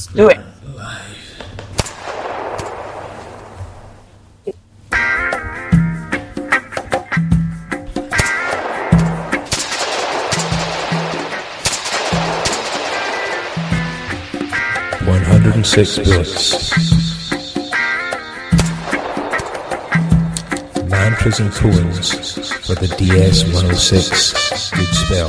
Let's do it. Live. "106 Billets. Mantras and Koans for the DS-106 Good Spell."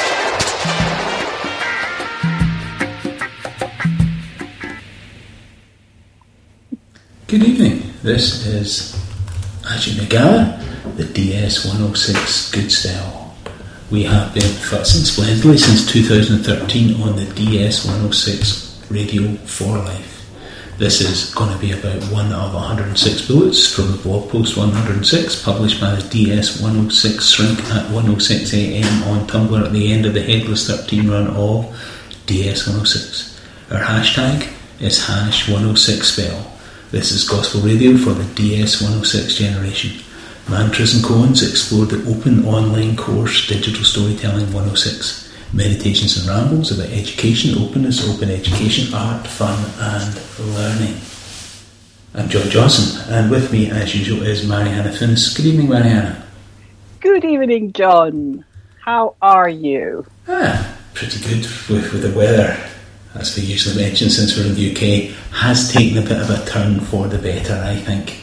Good evening, this is Ajay Nagala, the DS-106 Good Spell. We have been futzing splendidly since 2013 on the DS-106 Radio for Life. This is going to be about one of 106 bullets from the blog post 106, published by the DS-106 Shrink at 106am on Tumblr at the end of the Headless 13 run of DS-106. Our hashtag is #106spell. This is Gospel Radio for the DS-106 generation. Mantras and Koans explore the open online course Digital Storytelling 106. Meditations and rambles about education, openness, open education, art, fun and learning. I'm John Johnson, and with me as usual is Mariana Finnis. Good evening, Mariana. Good evening, John. How are you? Pretty good with the weather. As we usually mention, since we're in the UK, has taken a bit of a turn for the better, I think.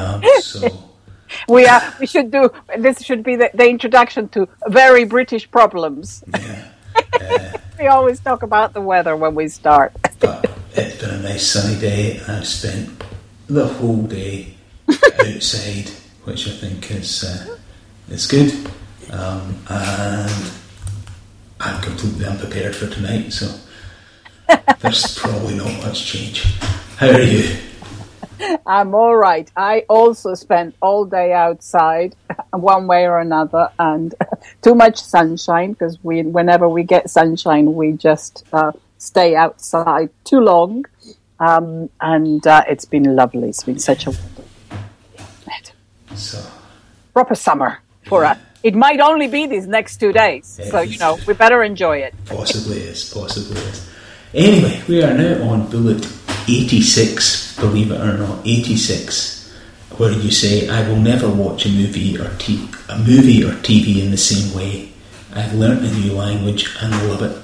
We should do. This should be the introduction to very British problems. Yeah. We always talk about the weather when we start. But it's been a nice sunny day. I've spent the whole day outside, which I think is good. And I'm completely unprepared for tonight, so there's probably not much change. How are you? I'm all right. I also spent all day outside, one way or another, and too much sunshine, because whenever we get sunshine, we just stay outside too long, and it's been lovely. It's been such a proper summer for us. It might only be these next 2 days, so we better enjoy it. Possibly is. Anyway, we are now on bullet 86, believe it or not, 86, where you say, "I will never watch a movie or TV in the same way. I've learnt a new language and love it."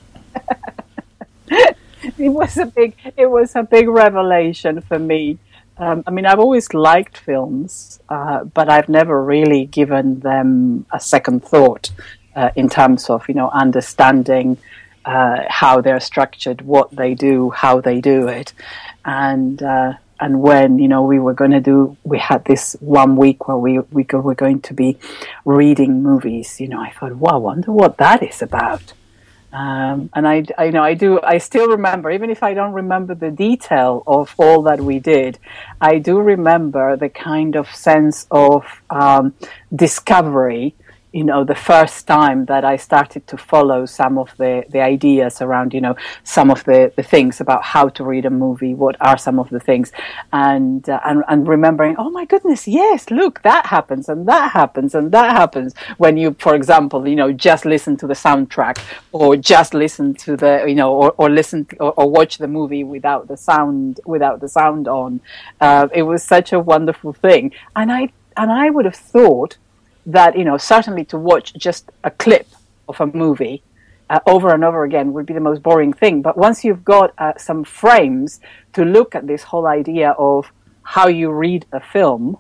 It was a big revelation for me. I've always liked films, but I've never really given them a second thought in terms of understanding how they're structured, what they do, how they do it, and when we had this 1 week where we were going to be reading movies. I thought, wow, I wonder what that is about. And I still remember, even if I don't remember the detail of all that we did, I do remember the kind of sense of discovery. The first time that I started to follow some of the ideas around, some of the things about how to read a movie, what are some of the things, and remembering, oh my goodness, yes, look, that happens, and that happens, and that happens, when you, for example, just listen to the soundtrack, or just listen to the, or listen or watch the movie without the sound on. It was such a wonderful thing, and I would have thought that, certainly to watch just a clip of a movie over and over again would be the most boring thing. But once you've got some frames to look at this whole idea of how you read a film,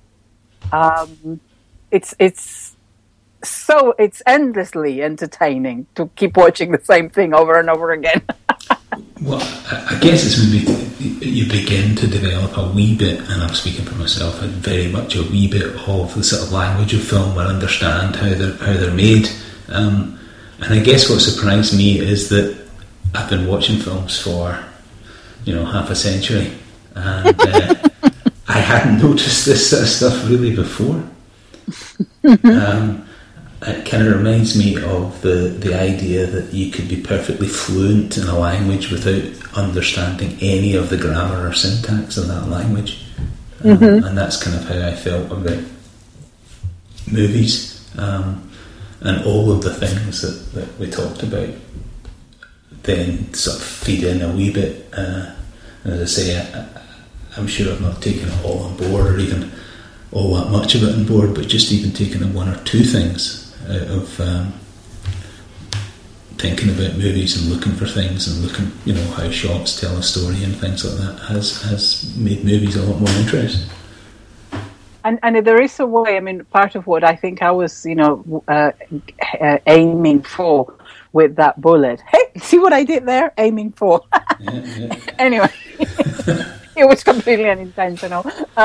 it's endlessly entertaining to keep watching the same thing over and over again. Well, I guess it's maybe you begin to develop a wee bit, and I'm speaking for myself, and very much a wee bit of the sort of language of film, and understand how they're made. And I guess what surprised me is that I've been watching films for half a century, and I hadn't noticed this sort of stuff really before. It kind of reminds me of the idea that you could be perfectly fluent in a language without understanding any of the grammar or syntax of that language. And that's kind of how I felt about movies, and all of the things that we talked about then sort of feed in a wee bit. And as I say, I'm sure I've not taken it all on board, or even all that much of it on board, but just even taking one or two things out of thinking about movies and looking for things and looking, how shots tell a story and things like that has made movies a lot more interesting. And there is a way. I mean, part of what I think I was, aiming for with that bullet. Hey, see what I did there? Aiming for. Yeah. Anyway, it was completely unintentional.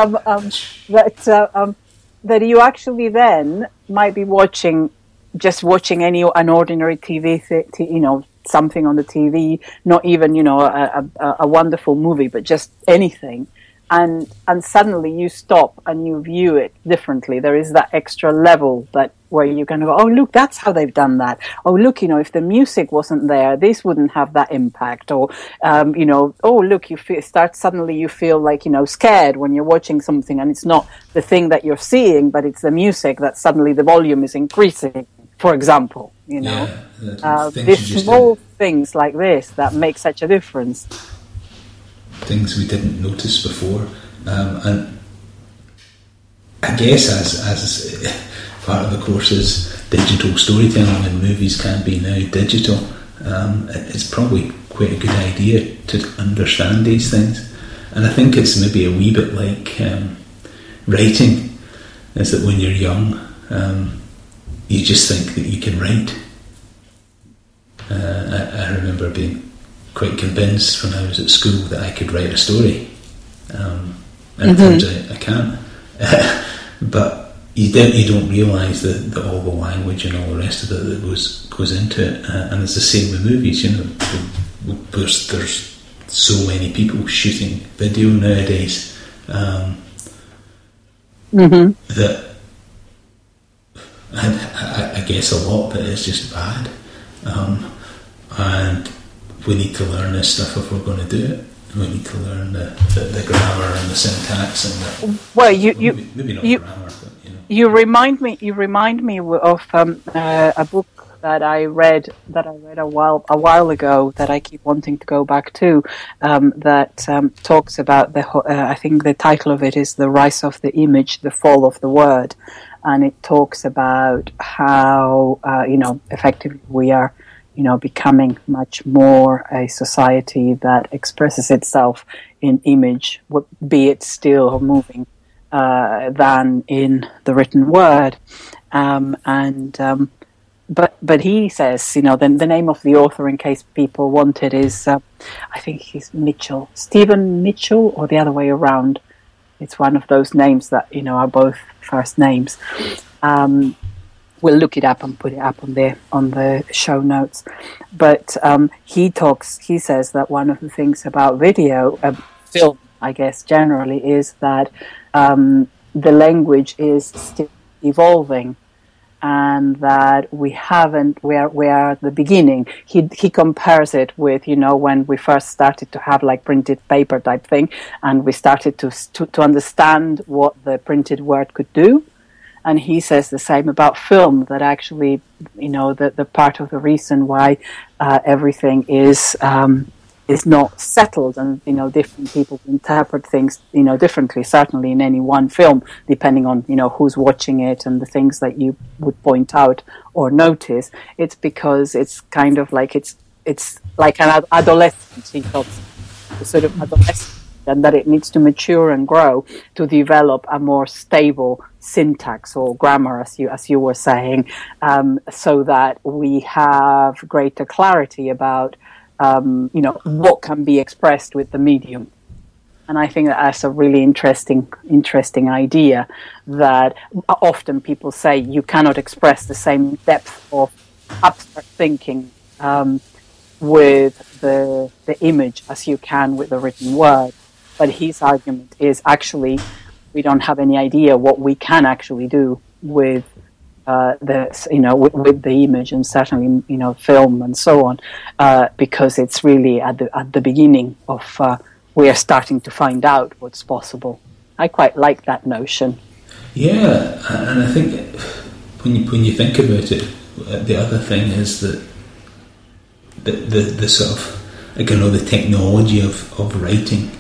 That you actually then might be watching an ordinary TV, something on the TV, not even, a wonderful movie, but just anything. And suddenly you stop and you view it differently. There is that extra level where you're going to go, oh, look, that's how they've done that. Oh, look, if the music wasn't there, this wouldn't have that impact. Or, oh, look, you feel like, scared when you're watching something and it's not the thing that you're seeing, but it's the music that suddenly the volume is increasing, for example, these small things like this that make such a difference. Things we didn't notice before, and I guess as part of the course is digital storytelling, and movies can be now digital. It's probably quite a good idea to understand these things, and I think it's maybe a wee bit like writing. Is that when you're young, you just think that you can write. I remember being quite convinced when I was at school that I could write a story, and it turns out I can't. But you don't realise that all the language and all the rest of it that goes into it, and it's the same with movies. There's so many people shooting video nowadays that I guess a lot of it is just bad, and we need to learn this stuff if we're going to do it. We need to learn the grammar and the syntax and maybe not grammar, but You remind me of a book that I read a while ago that I keep wanting to go back to. That talks about I think the title of it is "The Rise of the Image, the Fall of the Word," and it talks about how effectively we are becoming much more a society that expresses itself in image, be it still or moving, than in the written word. But he says, the name of the author, in case people want it, is, I think he's Stephen Mitchell, or the other way around. It's one of those names that, are both first names. We'll look it up and put it up on the show notes. But he says that one of the things about film, I guess, generally, is that the language is still evolving, and that we are at the beginning. He compares it with, when we first started to have like printed paper type thing, and we started to understand what the printed word could do. And he says the same about film, that actually, the part of the reason why everything is not settled, and, different people interpret things, differently, certainly in any one film, depending on, who's watching it and the things that you would point out or notice. It's because it's kind of like, it's like an adolescent, he talks, sort of adolescent, and that it needs to mature and grow to develop a more stable syntax or grammar, as you were saying, so that we have greater clarity about what can be expressed with the medium. And I think that's a really interesting idea, that often people say you cannot express the same depth of abstract thinking with the image as you can with the written word. But his argument is actually we don't have any idea what we can actually do with with the image, and certainly film and so on, because it's really at the beginning of we are starting to find out what's possible. I quite like that notion. Yeah, and I think when you think about it, the other thing is that the sort of, the technology of writing,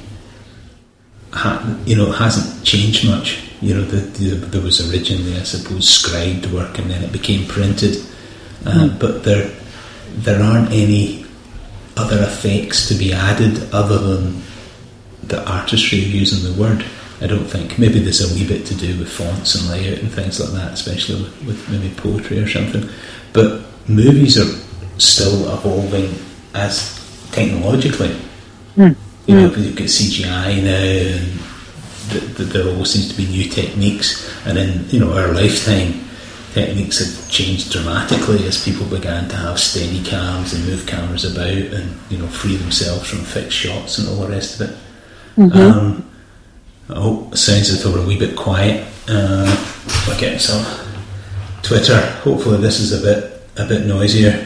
hasn't changed much. There was originally, I suppose, scribed work, and then it became printed. But there aren't any other effects to be added other than the artistry of using the word. I don't think. Maybe there's a wee bit to do with fonts and layout and things like that, especially with maybe poetry or something. But movies are still evolving as technologically. You've got CGI now, and there always seems to be new techniques. And in our lifetime, techniques have changed dramatically as people began to have steady cams and move cameras about and free themselves from fixed shots and all the rest of it. It sounds as though we're a wee bit quiet. We're getting some Twitter. Hopefully this is a bit noisier.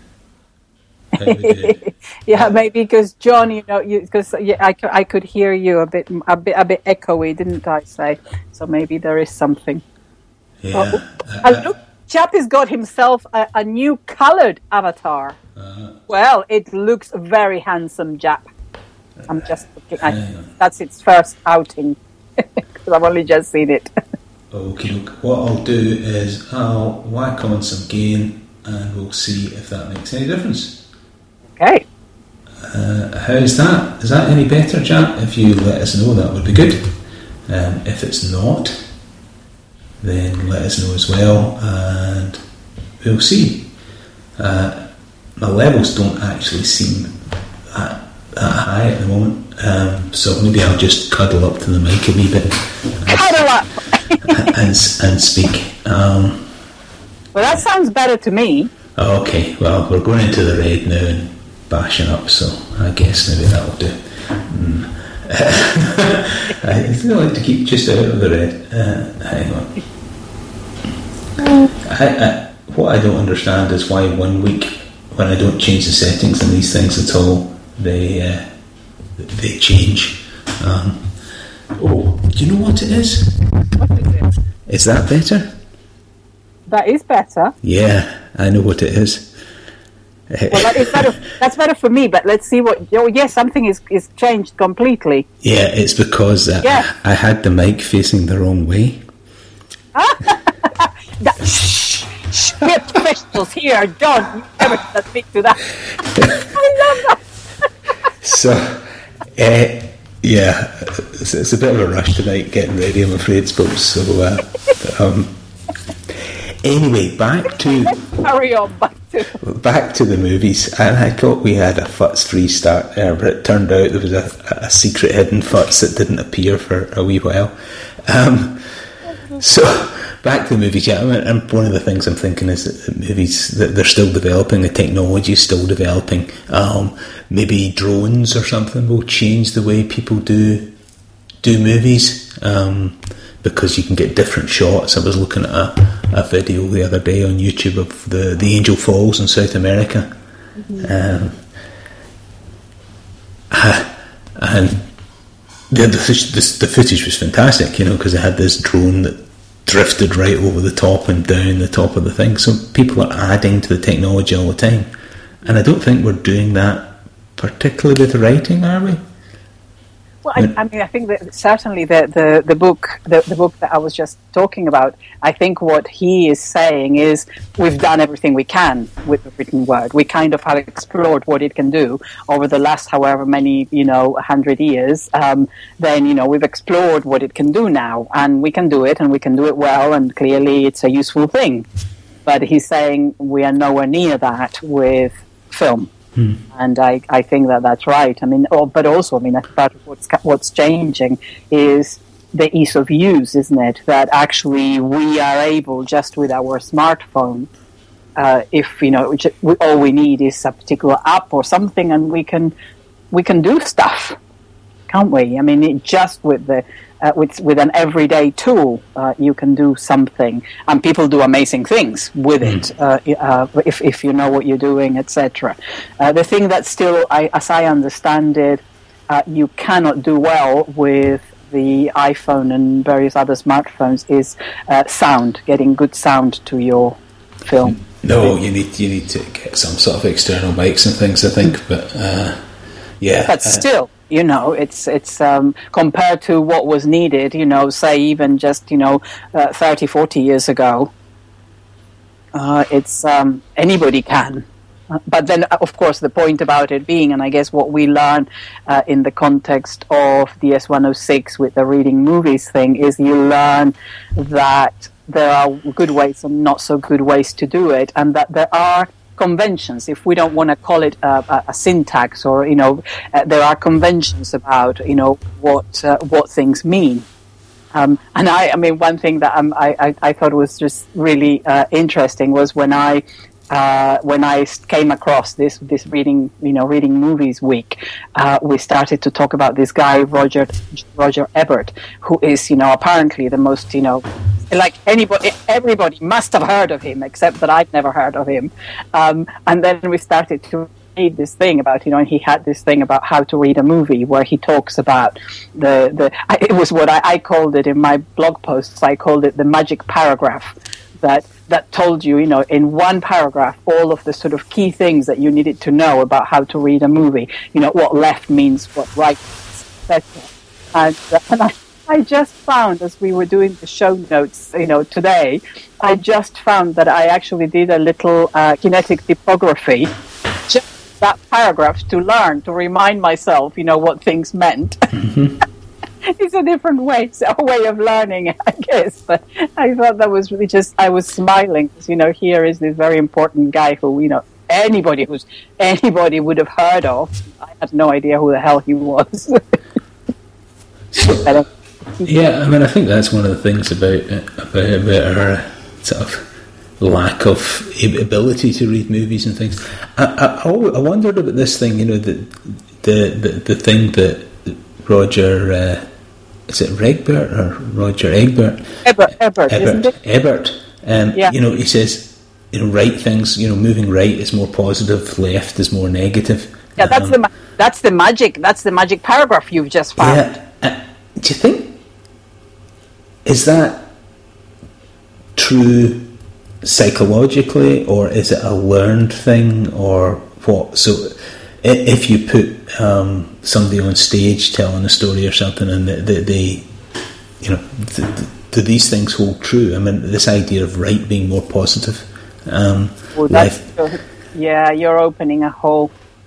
Yeah, maybe because John, I could hear you a bit echoey, didn't I say? So maybe there is something. Yeah. And look, Chappie's got himself a new coloured avatar. Well, it looks very handsome, Jap. I'm just looking. That's its first outing because I've only just seen it. Okay, what I'll do is I'll whack on some gain and we'll see if that makes any difference. Okay. How's that? Is that any better, Jap? If you let us know, that would be good. If it's not, then let us know as well, and we'll see. My levels don't actually seem that high at the moment, so maybe I'll just cuddle up to the mic a wee bit. Cuddle up! and speak. Well, that sounds better to me. Okay, well, we're going into the red now and bashing up, so I guess maybe that'll do. I still like to keep just out of the red. Hang on. What I don't understand is why 1 week, when I don't change the settings on these things at all, they change. Do you know what it is? What is it? Is that better? That is better. Yeah, I know what it is. Well, that is better. That's better for me. But let's see what. Oh, yes, something is changed completely. Yeah, it's because I had the mic facing the wrong way. Shh, we're professionals here. John, you never speak to that. I love that. So, yeah, it's a bit of a rush tonight getting ready, I'm afraid, folks. So, anyway, back to the movies. And I thought we had a Futz-free start there, but it turned out there was a secret hidden Futz that didn't appear for a wee while. So back to the movies, yeah. And one of the things I'm thinking is that movies, that they're still developing, the technology is still developing. Maybe drones or something will change the way people do movies, because you can get different shots. I was looking at a video the other day on YouTube of the Angel Falls in South America. Mm-hmm. And the footage was fantastic, because they had this drone that drifted right over the top and down the top of the thing. So people are adding to the technology all the time, and I don't think we're doing that particularly with writing, are we? Well, I mean, I think that certainly the book that I was just talking about, I think what he is saying is we've done everything we can with the written word. We kind of have explored what it can do over the last however many, 100 years. Then, we've explored what it can do now, and we can do it, and we can do it well, and clearly it's a useful thing. But he's saying we are nowhere near that with film. And I think that's right. I mean, but also, part of what's changing is the ease of use, isn't it? That actually we are able, just with our smartphone, if all we need is a particular app or something, and we can do stuff, can't we? I mean, just with with an everyday tool, you can do something, and people do amazing things with it if you know what you're doing, etc. The thing that still, as I understand it, you cannot do well with the iPhone and various other smartphones is sound, getting good sound to your film. No, you need to get some sort of external mics and things, I think. But yeah, but still, it's compared to what was needed. Say even just 30, 40 years ago. It's anybody can. But then, of course, the point about it being, and I guess what we learn in the context of DS-106 with the reading movies thing, is you learn that there are good ways and not so good ways to do it, and that there are conventions. If we don't want to call it a syntax, or there are conventions about what things mean. And I mean, one thing that I thought was just really interesting was when I came across this reading movies week, we started to talk about this guy Roger Ebert, who is apparently the most like everybody must have heard of him, except that I'd never heard of him. And then we started to read this thing about and he had this thing about how to read a movie, where he talks about it was what I called it in my blog posts. I called it the magic paragraph. That told you, in one paragraph, all of the sort of key things that you needed to know about how to read a movie. What left means, what right means, etc. And I just found, as we were doing the show notes, today, I just found that I actually did a little kinetic typography, just that paragraph, to remind myself, what things meant. Mm-hmm. It's a different way of learning, I guess. But I thought that was really I was smiling because, here is this very important guy who, anybody would have heard of. I had no idea who the hell he was. Yeah, I mean, I think that's one of the things about our sort of lack of ability to read movies and things. I wondered about this thing, the thing that Roger... is it Regbert or Roger Egbert? Ebert, isn't it? Ebert. He says, right things, moving right is more positive, left is more negative. Yeah, that's the magic paragraph you've just found. Yeah. Do you think, is that true psychologically, or is it a learned thing, or what? So if you put somebody on stage telling a story or something, and they do these things hold true? I mean, this idea of right being more positive. You're opening a whole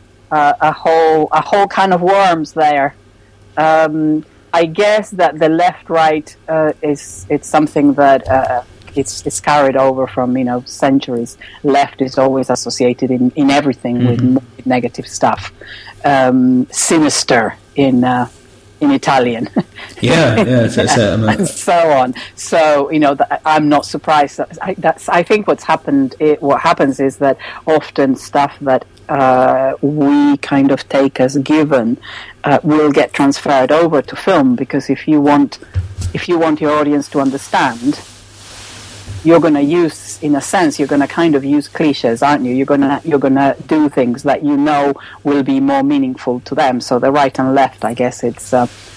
kind of worms there. I guess that the left-right it's something that it's carried over from centuries. Left is always associated in everything mm-hmm. with negative stuff. Sinister in Italian. And so on. So I'm not surprised. I think what happens is that often stuff that we kind of take as given will get transferred over to film, because if you want your audience to understand, you're going to use, in a sense, you're going to kind of use cliches, aren't you? You're going to do things that will be more meaningful to them. So the right and left, I guess it's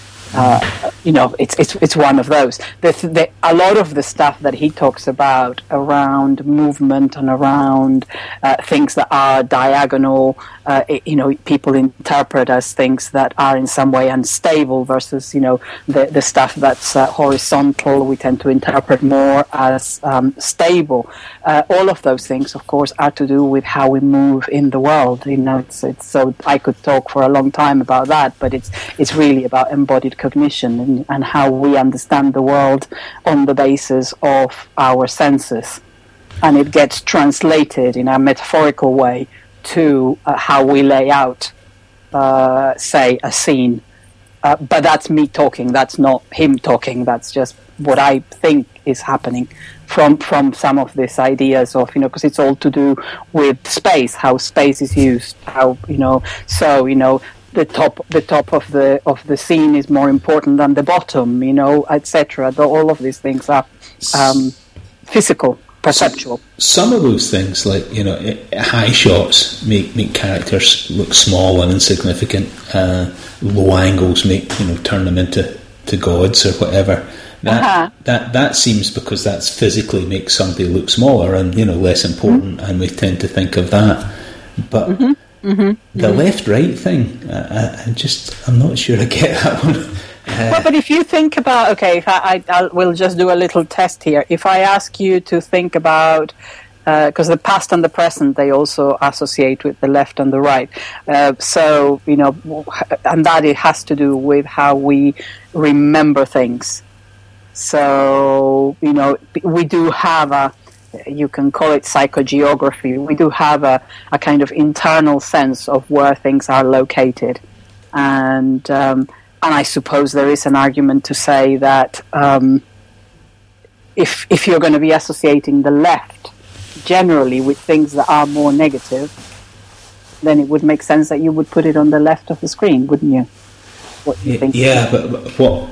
it's one of those. A lot of the stuff that he talks about around movement and around things that are diagonal, people interpret as things that are in some way unstable versus, the stuff that's horizontal, we tend to interpret more as stable. All of those things, of course, are to do with how we move in the world. It's so I could talk for a long time about that, but it's really about embodied cognition and how we understand the world on the basis of our senses, and it gets translated in a metaphorical way to how we lay out, say, a scene. But that's me talking. That's not him talking. That's just what I think is happening from some of these ideas of, because it's all to do with space, how space is used, how, the top of the scene is more important than the bottom, etc. All of these things are physical, perceptual. Some of those things, like high shots, make characters look small and insignificant. Low angles turn them into gods or whatever. that seems, because that's physically makes somebody look smaller and less important, and we tend to think of that. But the left-right thing, I'm not sure I get that one. Well, but if you think about, if I will just do a little test here. If I ask you to think about, because the past and the present, they also associate with the left and the right. So, and that it has to do with how we remember things. So, we do have you can call it psychogeography. We do have a kind of internal sense of where things are located. And I suppose there is an argument to say that if you're going to be associating the left generally with things that are more negative, then it would make sense that you would put it on the left of the screen, wouldn't you? What do you think? Yeah, but what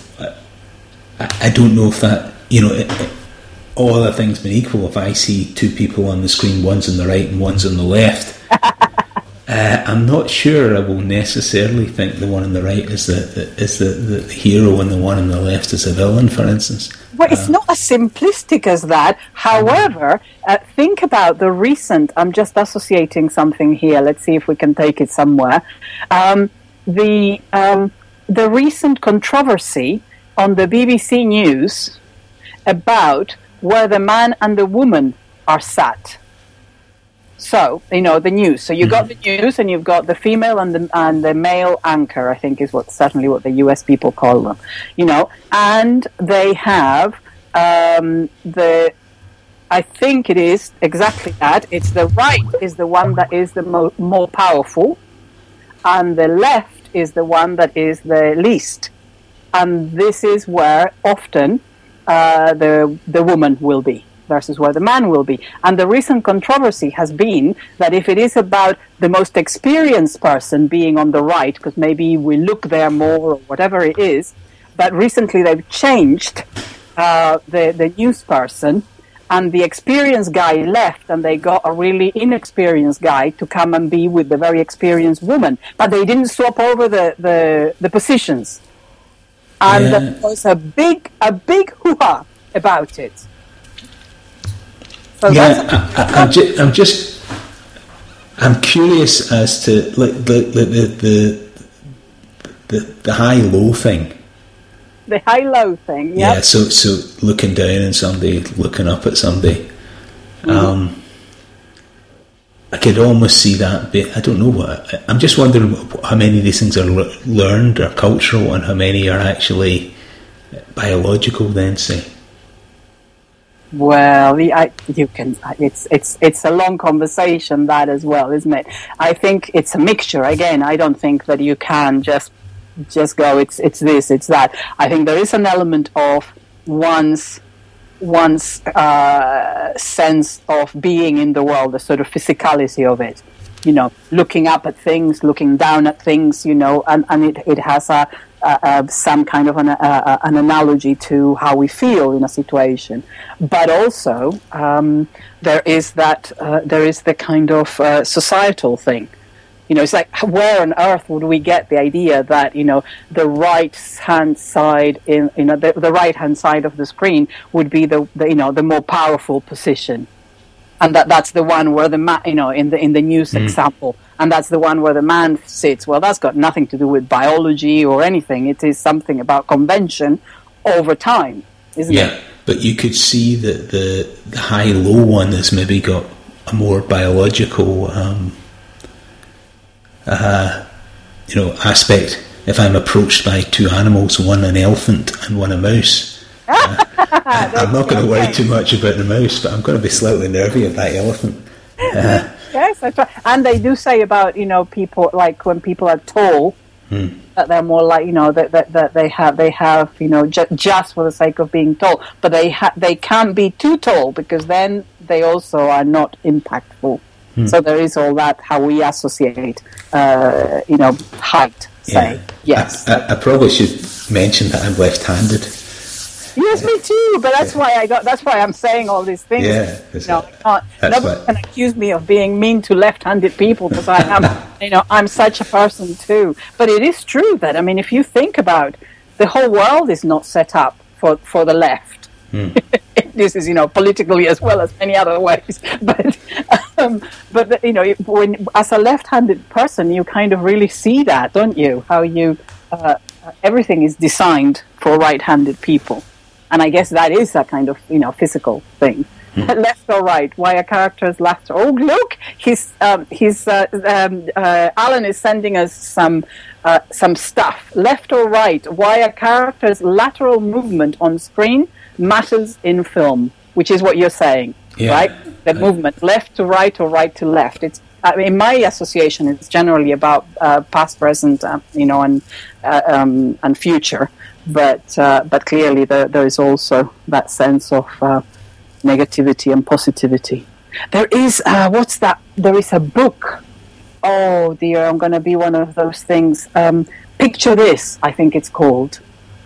I don't know if that, all other things being equal, if I see two people on the screen, one's on the right and one's on the left, I'm not sure I will necessarily think the one on the right is the hero and the one on the left is the villain, for instance. Well, it's not as simplistic as that. However, think about the recent, I'm just associating something here, let's see if we can take it somewhere. The recent controversy on the BBC News about where the man and the woman are sat. So, the news. So you've got the news and you've got the female and the male anchor, I think is certainly what the US people call them. And they have I think it is exactly that. It's the right is the one that is the more powerful, and the left is the one that is the least. And this is where often the woman will be versus where the man will be. And the recent controversy has been that if it is about the most experienced person being on the right, because maybe we look there more or whatever it is, but recently they've changed the news person, and the experienced guy left, and they got a really inexperienced guy to come and be with the very experienced woman. But they didn't swap over the positions. And there was a big hoo-ha about it. So I'm curious as to the high-low thing. The high-low thing, yep. Yeah. So looking down on somebody, looking up at somebody. I could almost see that bit. I don't know what. I'm just wondering how many of these things are learned or cultural, and how many are actually biological. Then, say. Well, you can. It's a long conversation, that as well, isn't it? I think it's a mixture. Again, I don't think that you can just go. It's this, it's that. I think there is an element of one's sense of being in the world, the sort of physicality of it. Looking up at things, looking down at things. And it has some kind of an analogy to how we feel in a situation, but also there is the kind of societal thing. It's like, where on earth would we get the idea that the right hand side the right hand side of the screen would be the more powerful position, and that's the one where the man in the news example. And that's the one where the man sits. Well, that's got nothing to do with biology or anything. It is something about convention over time, isn't it? Yeah, but you could see that the high-low one has maybe got a more biological, aspect. If I'm approached by two animals, one an elephant and one a mouse, I'm not going to worry too much about the mouse, but I'm going to be slightly nervy of that elephant. Yes, that's right. And they do say about people, like when people are tall, that they're more like that they have just for the sake of being tall, but they can't be too tall because then they also are not impactful. So there is all that how we associate height. Say yes. I probably should mention that I'm left-handed. Yes, me too. But that's why that's why I'm saying all these things. Yeah, nobody can accuse me of being mean to left-handed people because I am. I'm such a person too. But it is true that if you think about, the whole world is not set up for the left. This is, politically as well as many other ways. But when as a left-handed person, you kind of really see that, don't you? How everything is designed for right-handed people, and I guess that is a kind of physical thing. Left or right? Why are characters left? Oh, look, Alan is sending us some stuff. Left or right? Why are characters' lateral movement on screen matters in film? Which is what you're saying, right? The movement left to right or right to left. It's in my association, it's generally about past, present, and future. But clearly, there is also that sense of negativity and positivity. There is what's that? There is a book. Oh dear, I'm going to be one of those things. Picture This, I think it's called,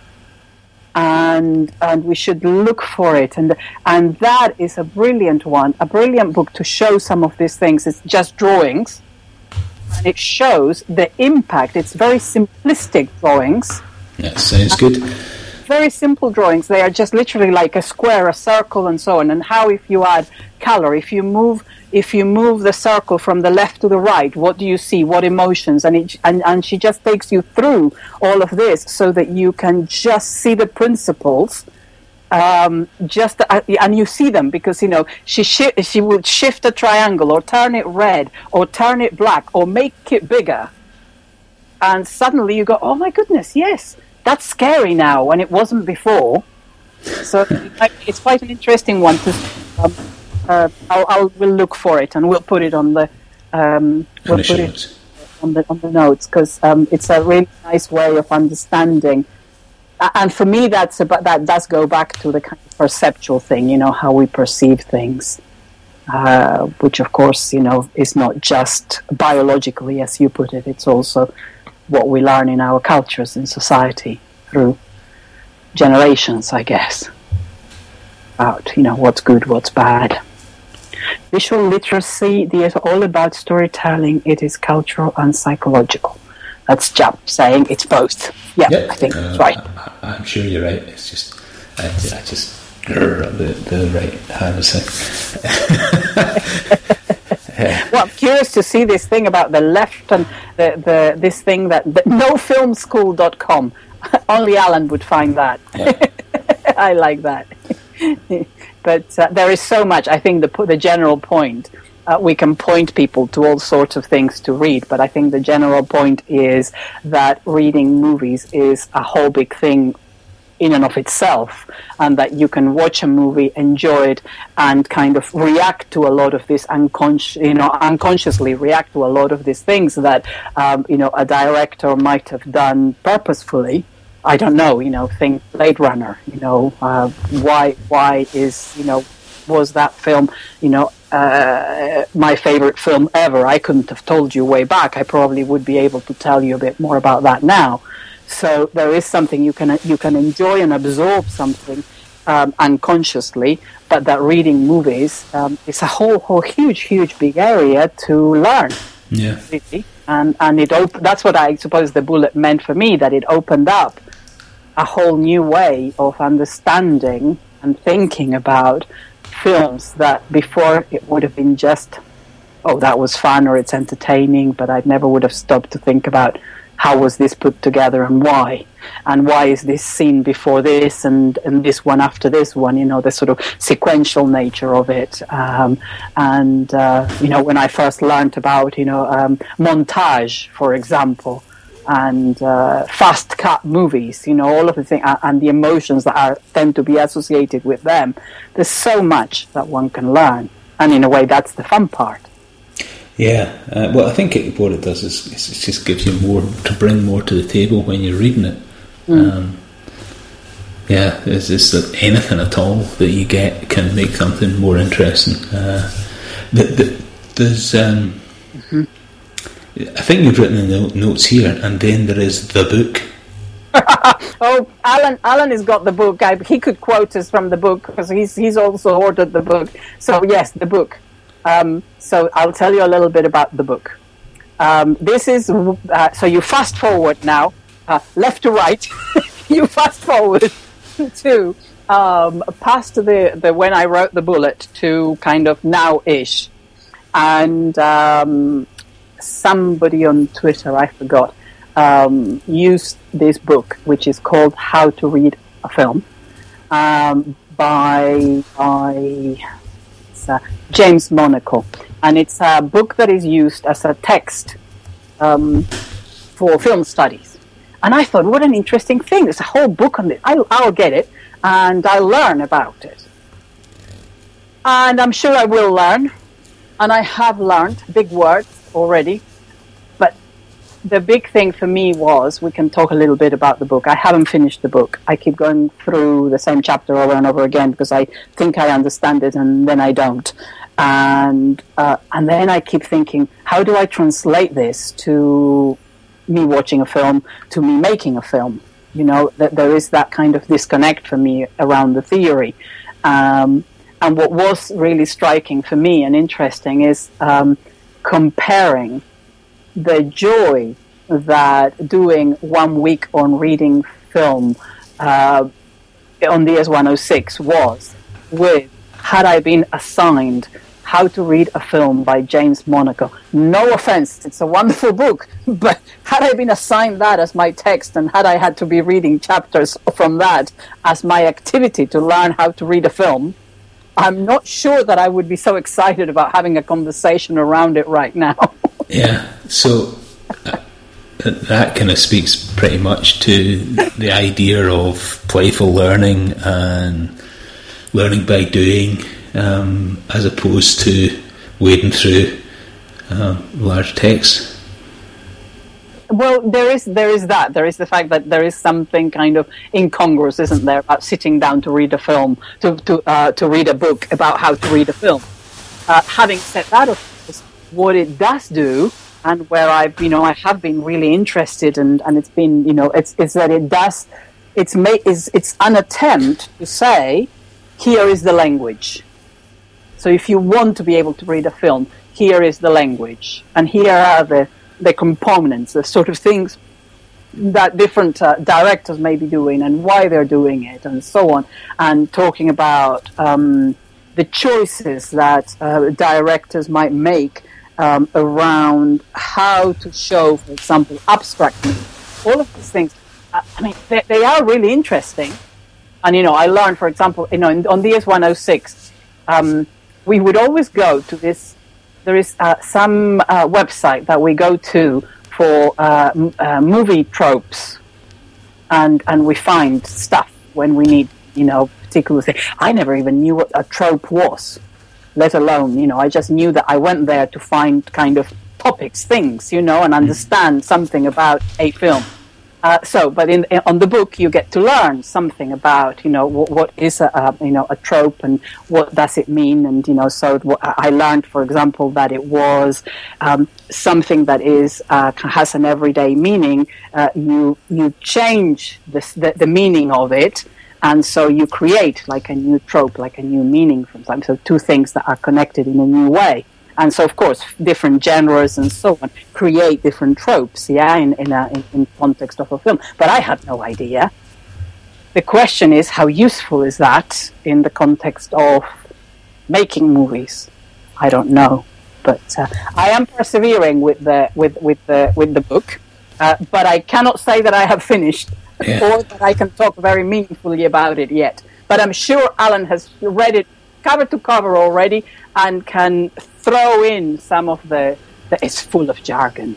and we should look for it. And that is a brilliant one, a brilliant book to show some of these things. It's just drawings, and it shows the impact. It's very simplistic drawings. That sounds good. Very simple drawings. They are just literally like a square, a circle, and so on. And how, if you add color, if you move the circle from the left to the right, what do you see? What emotions? And she just takes you through all of this so that you can just see the principles. And you see them because she would shift a triangle or turn it red or turn it black or make it bigger, and suddenly you go, oh my goodness, yes. That's scary now, and it wasn't before. So it's quite an interesting one. We'll look for it, and we'll put it on the on the notes, because it's a really nice way of understanding. And for me, that does go back to the kind of perceptual thing, how we perceive things, which of course is not just biologically, as you put it. It's also what we learn in our cultures in society through generations, I guess, about what's good, what's bad. Visual literacy is all about storytelling. It is cultural and psychological. That's Jupp saying it's both. Yeah, I think that's right. I'm sure you're right. It's just I just the right hand thing. Well, I'm curious to see this thing about the left and this thing that nofilmschool.com. Only Alan would find that. Yeah. I like that. But there is so much. I think the general point, we can point people to all sorts of things to read, but I think the general point is that reading movies is a whole big thing in and of itself, and that you can watch a movie, enjoy it, and kind of react to a lot of this unconsciously react to a lot of these things that a director might have done purposefully. I don't know, think Blade Runner. Why was that film my favorite film ever? I couldn't have told you way back. I probably would be able to tell you a bit more about that now. So there is something you can enjoy and absorb something unconsciously, but that reading movies is a whole huge big area to learn. Yeah, really. And that's what I suppose the bullet meant for me, that it opened up a whole new way of understanding and thinking about films that before it would have been just, oh, that was fun or it's entertaining, but I never would have stopped to think about how was this put together and why is this scene before this and this one after this one, the sort of sequential nature of it. When I first learned about, montage, for example, and fast cut movies, all of the things and the emotions that tend to be associated with them, there's so much that one can learn. And in a way, that's the fun part. Yeah, well, I think what it does is it just gives you more to bring more to the table when you're reading it. It's just that anything at all that you get can make something more interesting. There's, I think you've written in the notes here, and then there is the book. Oh, Alan has got the book. He could quote us from the book because he's also ordered the book. So yes, the book. So I'll tell you a little bit about the book. This is so you fast forward now, left to right. You fast forward to past the when I wrote the bullet to kind of now-ish. And somebody on Twitter, I forgot, used this book, which is called How to Read a Film, by James Monaco. And it's a book that is used as a text for film studies. And I thought, what an interesting thing. There's a whole book on this. I'll get it, and I'll learn about it. And I'm sure I will learn. And I have learned big words already. But the big thing for me was, we can talk a little bit about the book. I haven't finished the book. I keep going through the same chapter over and over again because I think I understand it and then I don't. And then I keep thinking, how do I translate this to me watching a film, to me making a film? You know, that there is that kind of disconnect for me around the theory. And what was really striking for me and interesting is comparing the joy that doing 1 week on reading film on DS-106 was with, had I been assigned How to Read a Film by James Monaco. No offense, it's a wonderful book, but had I been assigned that as my text and had I had to be reading chapters from that as my activity to learn how to read a film, I'm not sure that I would be so excited about having a conversation around it right now. Yeah, so that kind of speaks pretty much to the idea of playful learning and learning by doing, as opposed to wading through large texts. Well, there is that. There is the fact that there is something kind of incongruous, isn't there, about sitting down to read a film, to read a book about how to read a film. Having said that, of course, what it does do, and where I have been really interested, and it's been, it's that it does, it's an attempt to say, here is the language. So if you want to be able to read a film, here is the language, and here are the components, the sort of things that different directors may be doing and why they're doing it and so on, and talking about the choices that directors might make around how to show, for example, abstract movement. All of these things, they are really interesting. And, I learned, for example, on DS-106, we would always go to this. There is some website that we go to for movie tropes, and we find stuff when we need, particular things. I never even knew what a trope was, let alone, I just knew that I went there to find kind of topics, things, and understand something about a film. But on the book, you get to learn something about, what is a trope and what does it mean. And, so I learned, for example, that it was something that has an everyday meaning. You change the meaning of it. And so you create like a new trope, like a new meaning from something. So two things that are connected in a new way. And so, of course, different genres and so on create different tropes, in context of a film. But I had no idea. The question is, how useful is that in the context of making movies? I don't know, but I am persevering with the book. But I cannot say that I have finished, or that I can talk very meaningfully about it yet. But I'm sure Alan has read it cover to cover already and can throw in some of it's full of jargon,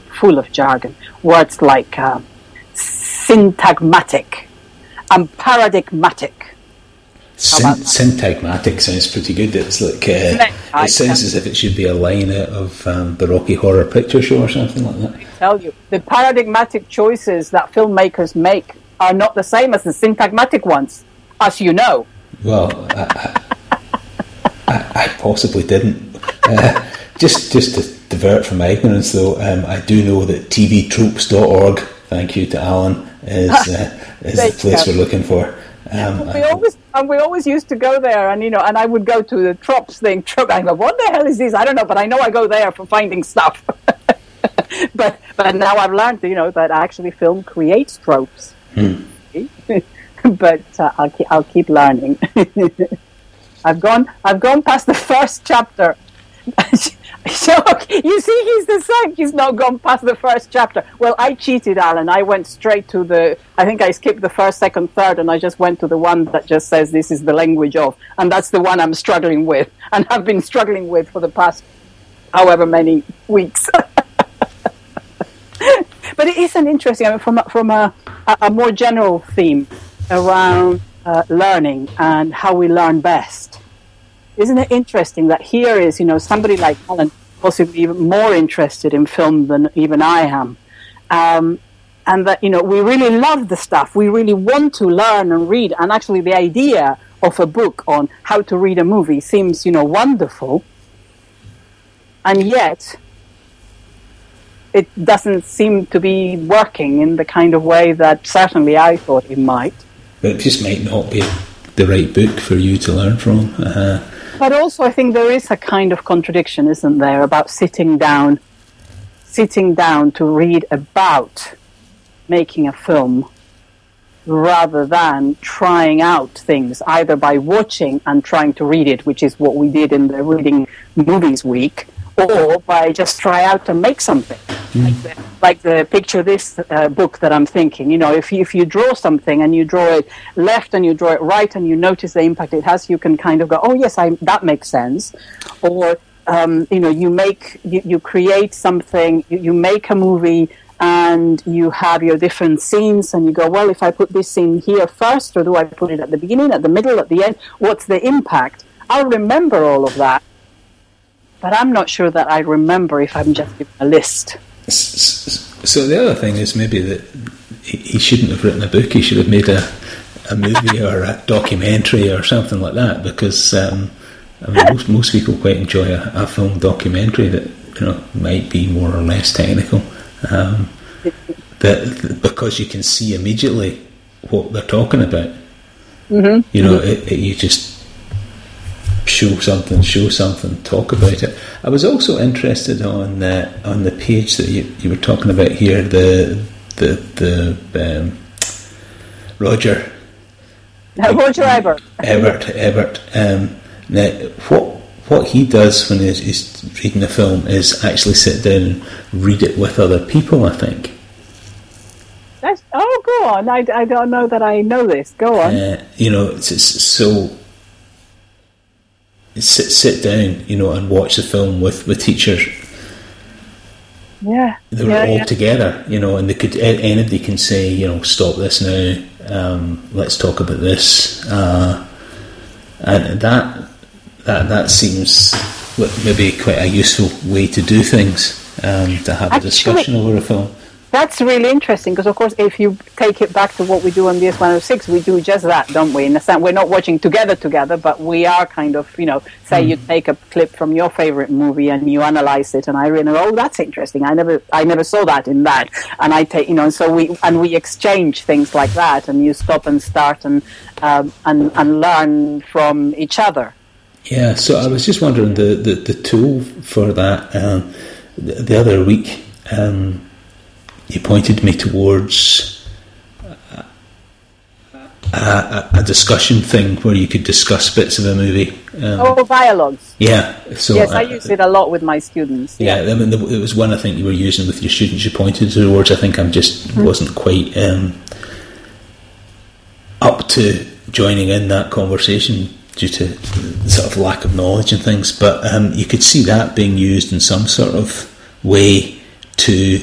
words like syntagmatic and paradigmatic. Syntagmatic sounds pretty good. It's like it sounds as if it should be a line out of the Rocky Horror Picture Show or something like that. I tell you, the paradigmatic choices that filmmakers make are not the same as the syntagmatic ones, as you know. Well, I possibly didn't. Just to divert from my ignorance, though, I do know that tvtropes.org, thank you to Alan, is the place we're looking for. We always used to go there, and I would go to the tropes thing. I go, what the hell is this? I don't know, but I know I go there for finding stuff. but now I've learned, that actually film creates tropes. but I'll keep learning. I've gone past the first chapter. So you see, he's the same. He's not gone past the first chapter. Well, I cheated, Alan. I went straight to I think I skipped the first, second, third, and I just went to the one that just says this is the language of, and that's the one I'm struggling with, and have been struggling with for the past however many weeks. But it is an interesting, I mean, from a more general theme around learning and how we learn best. Isn't it interesting that here is, somebody like Alan, possibly even more interested in film than even I am, and that, we really love the stuff. We really want to learn and read, and actually the idea of a book on how to read a movie seems, wonderful, and yet it doesn't seem to be working in the kind of way that certainly I thought it might. But it just might not be the right book for you to learn from. But also I think there is a kind of contradiction, isn't there, about sitting down to read about making a film rather than trying out things, either by watching and trying to read it, which is what we did in the Reading Movies Week, or by just try out to make something. Like the picture this book that I'm thinking. If you draw something and you draw it left and you draw it right and you notice the impact it has, you can kind of go, oh yes, that makes sense. Or you create something, you make a movie and you have your different scenes and you go, well, if I put this scene here first, or do I put it at the beginning, at the middle, at the end? What's the impact? I'll remember all of that, but I'm not sure that I remember if I'm just given a list. So the other thing is maybe that he shouldn't have written a book. He should have made a movie or a documentary or something like that, because most people quite enjoy a film documentary that might be more or less technical, because you can see immediately what they're talking about. You just show something, talk about it. I was also interested on the page that you were talking about here, the Roger Ebert. Ebert. Now, what he does when he's reading a film is actually sit down and read it with other people, I think. Go on. I don't know that I know this. Go on. So sit down, and watch the film with teachers. Yeah, they were all together, and anybody can say, stop this now. Let's talk about this, and that seems maybe quite a useful way to do things, to have a discussion over a film. That's really interesting, because of course if you take it back to what we do on DS106, we do just that, don't we? In a sense, we're not watching together, but we are kind of, say you take a clip from your favorite movie and you analyze it, and I really know, that's interesting. I never saw that in that, and I take, so we exchange things like that, and you stop and start and learn from each other. Yeah. So I was just wondering the tool for that. The other week, you pointed me towards a discussion thing where you could discuss bits of a movie. Dialogues. Yeah. So yes, I use it a lot with my students. Yeah, I mean, it was one I think you were using with your students. You pointed towards. I think I just wasn't quite up to joining in that conversation due to sort of lack of knowledge and things. But you could see that being used in some sort of way to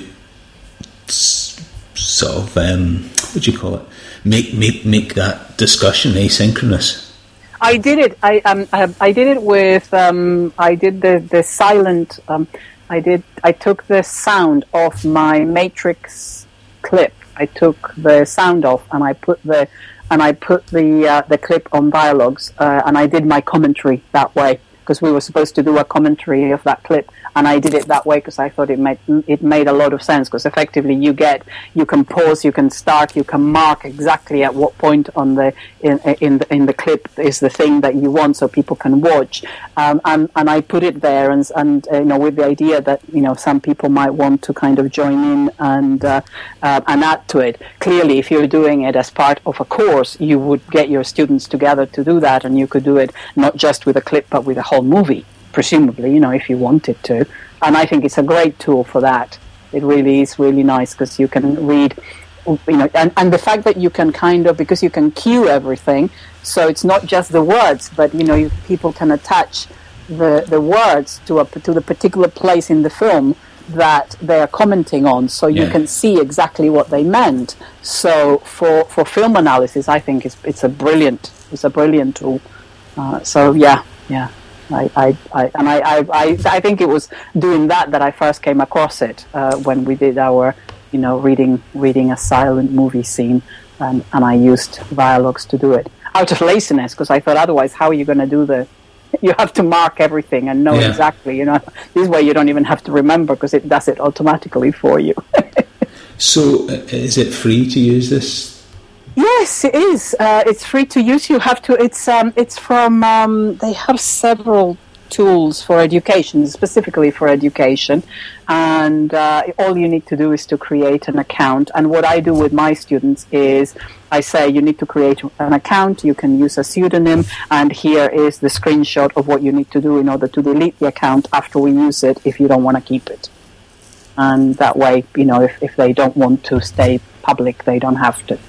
sort of what do you call it? Make that discussion asynchronous. I did it. I did it with. I did the silent. I took the sound off my Matrix clip. I took the sound off, and I put the clip on Dialogues, and I did my commentary that way. because we were supposed to do a commentary of that clip, and I did it that way because I thought it made a lot of sense, because effectively you can pause, you can start, you can mark exactly at what point on in the clip is the thing that you want, so people can watch, and I put it there, and with the idea that some people might want to kind of join in and add to it. Clearly, if you're doing it as part of a course, you would get your students together to do that, and you could do it not just with a clip but with a whole movie, presumably, if you wanted to. And I think it's a great tool for that. It really is really nice, because you can read, and the fact that you can because you can cue everything, so it's not just the words, but people can attach the words to the particular place in the film that they are commenting on, so you can see exactly what they meant. So for film analysis, I think it's a brilliant tool. I think it was doing that I first came across it when we did our reading a silent movie scene, and I used Dialogues to do it out of laziness, because I thought otherwise how are you going to do you have to mark everything and know exactly, this way you don't even have to remember, because it does it automatically for you. So is it free to use this? Yes, it is. It's free to use. You have to. It's from. They have several tools for education, specifically for education, and all you need to do is to create an account. And what I do with my students is I say you need to create an account. You can use a pseudonym, and here is the screenshot of what you need to do in order to delete the account after we use it if you don't want to keep it. And that way, if they don't want to stay public, they don't have to.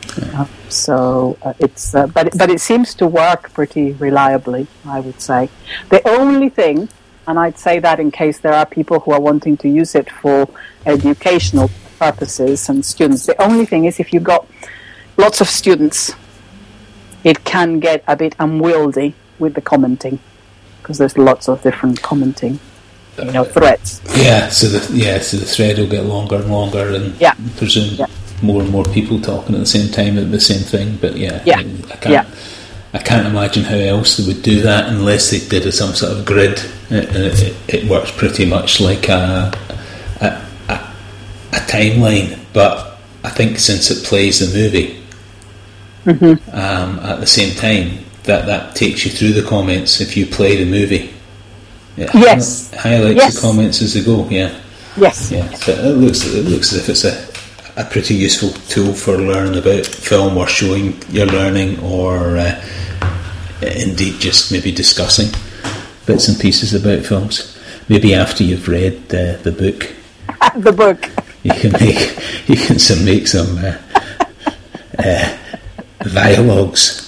But it seems to work pretty reliably, I would say. The only thing, and I'd say that in case there are people who are wanting to use it for educational purposes and students, the only thing is if you've got lots of students, it can get a bit unwieldy with the commenting, because there's lots of different commenting threads. So the thread will get longer and longer, and presume more and more people talking at the same time at the same thing. But I can't imagine how else they would do that unless they did some sort of grid. It works pretty much like a timeline, but I think since it plays the movie at the same time, that takes you through the comments if you play the movie. It highlights the comments as they go. So it looks as if it's a pretty useful tool for learning about film, or showing your learning, or indeed just maybe discussing bits and pieces about films. Maybe after you've read the book, you can make some dialogues.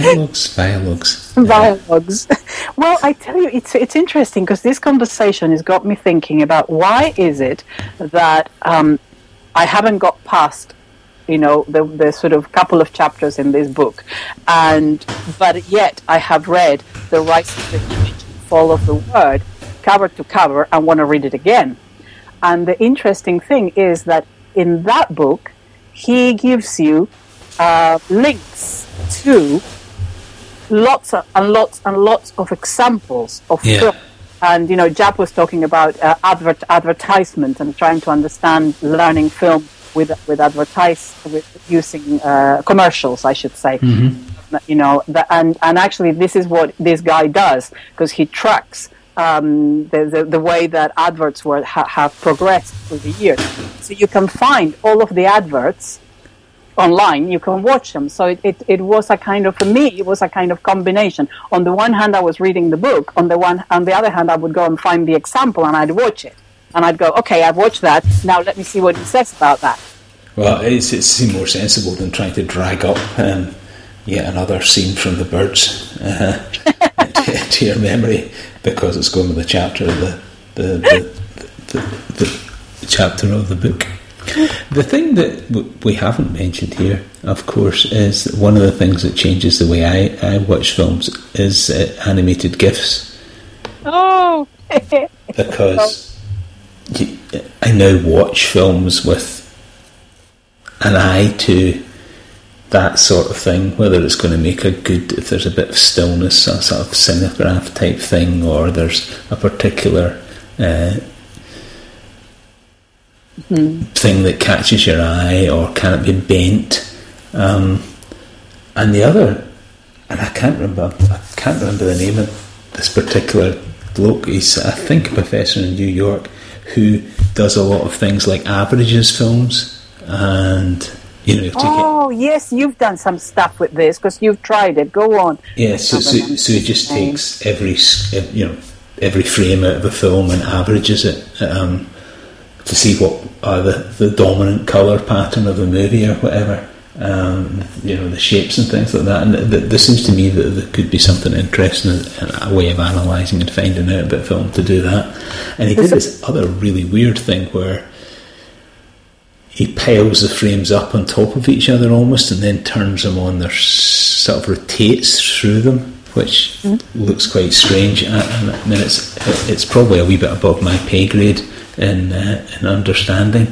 Well, I tell you, it's interesting, because this conversation has got me thinking about why is it that I haven't got past, the sort of couple of chapters in this book, but yet I have read The Rise of the Image, Fall of the Word, cover to cover, and want to read it again. And the interesting thing is that in that book, he gives you links to lots and lots of examples of film. And Jap was talking about advertisement and trying to understand learning film with using commercials, I should say. And actually this is what this guy does, because he tracks the way that adverts have progressed through the years. So you can find all of the adverts online, you can watch them. So it was a kind of, for me, it was a kind of combination. On the one hand, I was reading the book. On the other hand, I would go and find the example and I'd watch it. And I'd go, okay, I've watched that. Now let me see what he says about that. Well, it seemed more sensible than trying to drag up yet another scene from The Birds to your memory, because it's going with the chapter of the chapter of the book. The thing that we haven't mentioned here, of course, is one of the things that changes the way I watch films is animated GIFs. Oh! Because I now watch films with an eye to that sort of thing, whether it's going to make a good, if there's a bit of stillness, a sort of cinegraph type thing, or there's a particular thing that catches your eye, or can it be bent? And the other, and I can't remember the name of this particular bloke. He's, I think, a professor in New York who does a lot of things like averages films, and yes, you've done some stuff with this because you've tried it. Go on. Yeah, so he just takes every frame out of a film and averages it to see what are the dominant colour pattern of the movie or whatever. The shapes and things like that. And there seems to me that there could be something interesting in a way of analysing and finding out about film to do that. And he did this other really weird thing where he piles the frames up on top of each other almost, and then turns them on. There sort of rotates through them, which looks quite strange. I mean, it's probably a wee bit above my pay grade in understanding,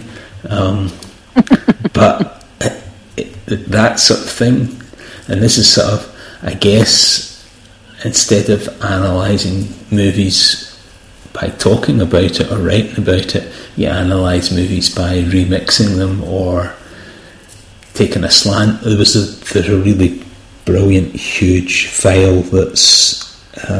but that sort of thing. And this is sort of, I guess, instead of analysing movies by talking about it or writing about it, you analyse movies by remixing them or taking a slant. There's a really brilliant, huge file that's...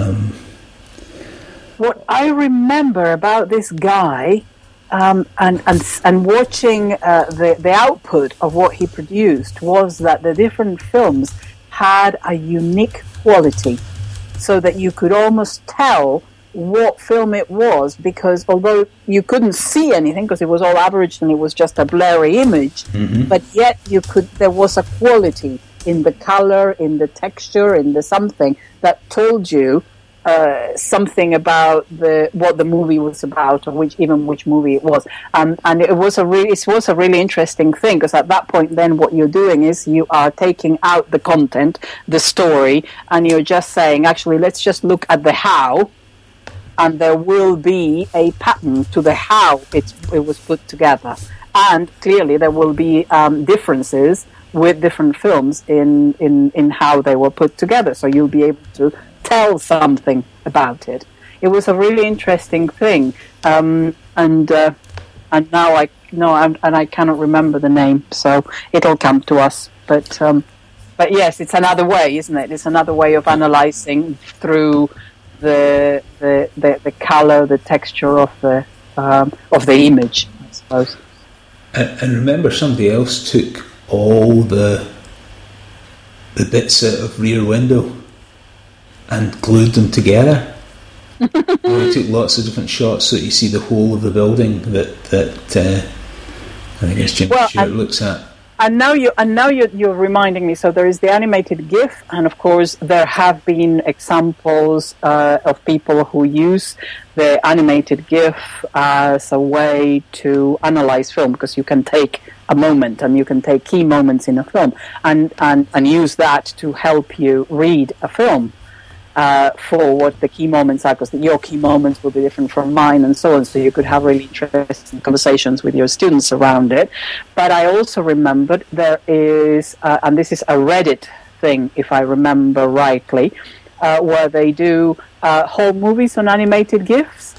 What I remember about this guy and watching the output of what he produced was that the different films had a unique quality, so that you could almost tell what film it was, because although you couldn't see anything because it was all averaged and it was just a blurry image, but yet there was a quality in the color, in the texture, in the something that told you something about what the movie was about, or which movie it was, and it was a really interesting thing, because at that point then what you're doing is you are taking out the content, the story, and you're just saying, actually, let's just look at the how, and there will be a pattern to the how it was put together, and clearly there will be differences with different films in how they were put together, so you'll be able to tell something about it. It was a really interesting thing, and now I cannot remember the name, so it'll come to us. But yes, it's another way, isn't it? It's another way of analysing through the colour, the texture of the image, I suppose. And remember, somebody else took all the bits out of Rear Window and glued them together. He took lots of different shots so that you see the whole of the building that I guess Jim Stewart looks at. And now you're reminding me. So there is the animated GIF, and of course there have been examples of people who use the animated GIF as a way to analyze film, because you can take a moment and you can take key moments in a film and use that to help you read a film for what the key moments are, because your key moments will be different from mine and so on, so you could have really interesting conversations with your students around it. But I also remembered there is, and this is a Reddit thing if I remember rightly, where they do whole movies on animated GIFs.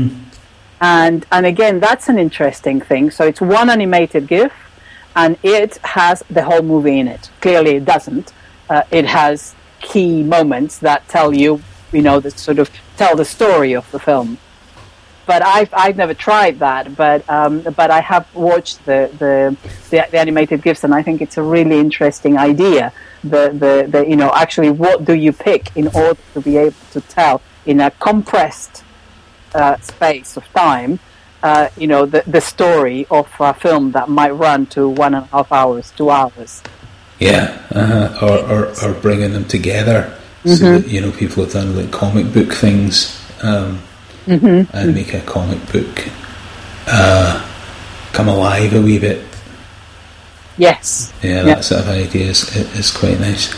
And again, that's an interesting thing. So it's one animated GIF, and it has the whole movie in it. Clearly it doesn't. It has key moments that tell you, that sort of tell the story of the film. But I've never tried that. But I have watched the animated GIFs, and I think it's a really interesting idea. Actually, what do you pick in order to be able to tell in a compressed space of time, the story of a film that might run to 1.5 hours, 2 hours. Yeah, or bringing them together, so that people have done like comic book things, and make a comic book come alive a wee bit. Yes. Yeah, that sort of idea is quite nice.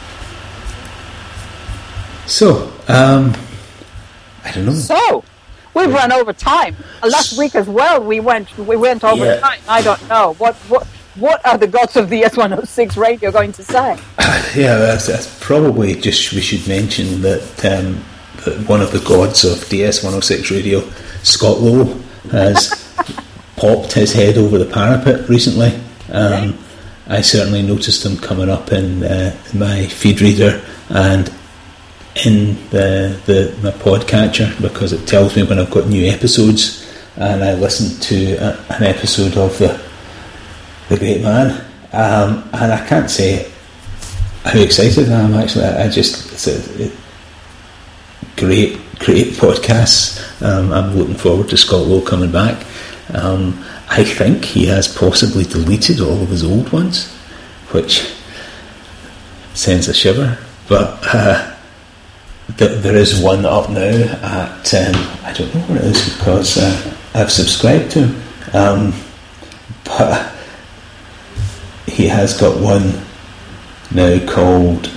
So, I don't know. So, we've run over time. Last week as well, we went over time. I don't know what. what are the gods of DS106 Radio going to say? Yeah, that's probably just, we should mention that, that one of the gods of DS106 Radio, Scott Lowe, has popped his head over the parapet recently. I certainly noticed him coming up in my feed reader and in my podcatcher, because it tells me when I've got new episodes, and I listened to an episode of the Great Man, and I can't say how excited I am. Actually, it's a great podcast. I'm looking forward to Scott Lowe coming back. I think he has possibly deleted all of his old ones, which sends a shiver. But there is one up now at, I don't know what it is, because I've subscribed to him. But he has got one now called,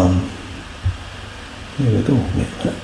here we go, wait a minute,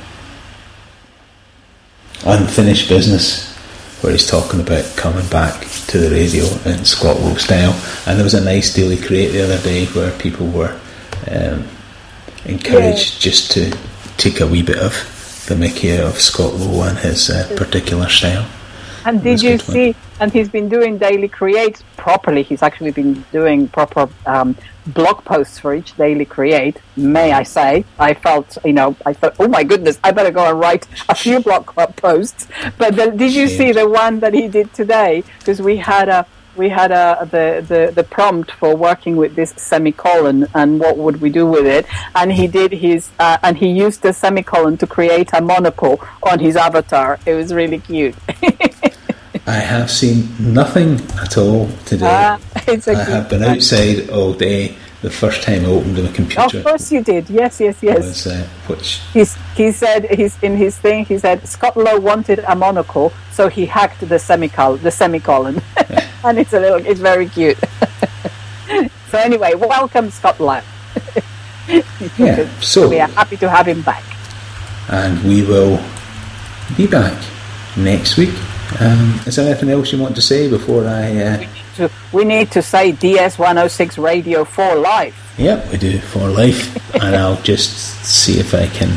Unfinished Business, where he's talking about coming back to the radio in Scott Lowe style. And there was a nice Daily Crate the other day where people were encouraged just to take a wee bit of the mickey out of Scott Lowe and his particular style. And did you see, and he's been doing Daily Create properly. He's actually been doing proper blog posts for each Daily Create, may I say. I thought, oh my goodness, I better go and write a few blog posts. But did you see the one that he did today? Because we had the prompt for working with this semicolon and what would we do with it, and he did his and he used the semicolon to create a monocle on his avatar. It was really cute. I have seen nothing at all today. I have been outside all day. The first time I opened my computer. Of course you did. Yes. Was, which he said in his thing. He said Scott Lowe wanted a monocle, so he hacked the semicolon, and it's very cute. So anyway, welcome Scott Lowe. Yeah. So we are happy to have him back, and we will be back next week. Is there anything else you want to say before I... We need to say DS106 Radio for life. Yep, we do, for life. And I'll just see if I can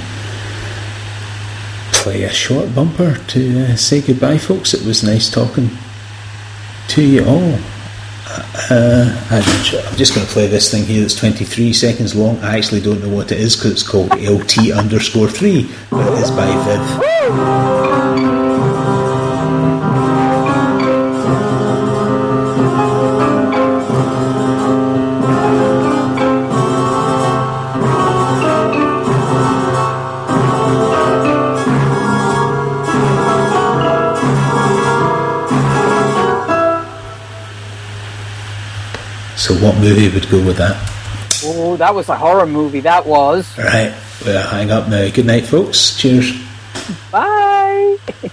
play a short bumper to say goodbye, folks. It was nice talking to you all. I'm just going to play this thing here that's 23 seconds long. I actually don't know what it is because it's called LT_3, but it is by Viv. So what movie would go with that? Oh, that was a horror movie, that was. Right, well, hang up now. Good night, folks. Cheers. Bye.